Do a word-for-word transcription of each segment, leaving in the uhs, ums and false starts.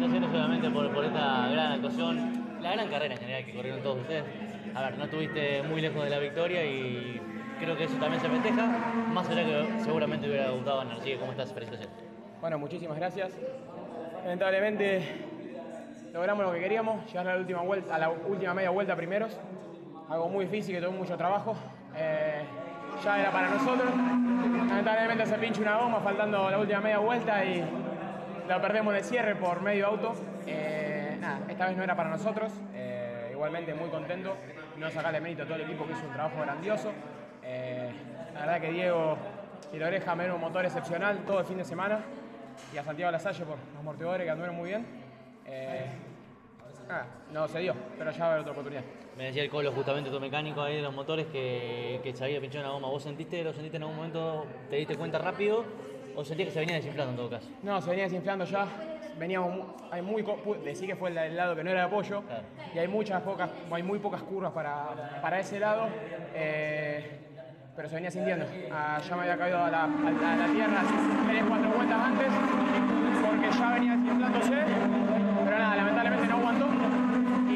felicitaciones solamente por, por esta gran actuación, la gran carrera en general que corrieron todos ustedes. A ver, no estuviste muy lejos de la victoria y creo que eso también se festeja, más allá que seguramente hubiera gustado ganar. Así que, ¿cómo estás? Felicitaciones. Bueno, muchísimas gracias. Lamentablemente logramos lo que queríamos, llegar a la última vuelta, a la última media vuelta primeros. Algo muy difícil, que tuvo mucho trabajo. Eh, ya era para nosotros. Lamentablemente se pincha una goma faltando la última media vuelta y la perdemos en el cierre por medio auto. Eh, nada, esta vez no era para nosotros. Eh, igualmente muy contento. No sacarle mérito a todo el equipo que hizo un trabajo grandioso. Eh, la verdad que Diego y la oreja me dieron un motor excepcional todo el fin de semana. Y a Santiago Lasalle por los amortiguadores que anduvieron muy bien. Eh, nada, no se dio, pero ya va a haber otra oportunidad. Me decía el Colo, justamente tu mecánico ahí de los motores, que, que se había pinchado una goma. ¿Vos sentiste, lo sentiste en algún momento, te diste cuenta rápido o sentías que se venía desinflando en todo caso? No, se venía desinflando ya. Veníamos, hay muy, decir que fue el lado que no era de apoyo, claro. Y hay muchas pocas, hay muy pocas curvas para, para ese lado, eh, pero se venía sintiendo. Ah, ya me había caído a la, a la, a la tierra tres, cuatro vueltas antes, porque ya venía desinflándose, pero nada, lamentablemente no aguantó y,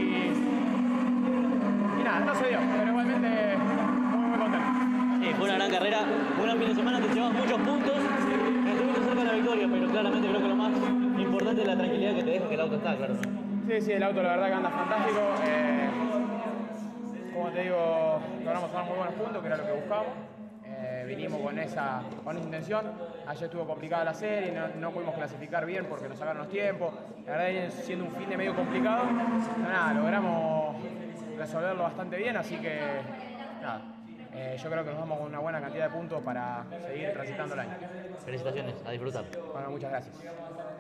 y nada, no se dio, pero igualmente muy, muy contento. Sí, fue una gran carrera, un gran fin de semana, te llevas muchos puntos, estuviste cerca de la victoria, pero claramente creo que lo más importante es la tranquilidad que te deja que el auto está, claro. Sí, sí, el auto la verdad que anda fantástico. Eh, como te digo, logramos tomar muy buenos puntos, que era lo que buscábamos. Eh, vinimos con esa, con esa intención. Ayer estuvo complicada la serie, no, no pudimos clasificar bien porque nos sacaron los tiempos. La verdad que siendo un fin de medio complicado, pero nada, logramos resolverlo bastante bien, así que nada. Eh, yo creo que nos vamos con una buena cantidad de puntos para seguir transitando el año. Felicitaciones, a disfrutar. Bueno, muchas gracias.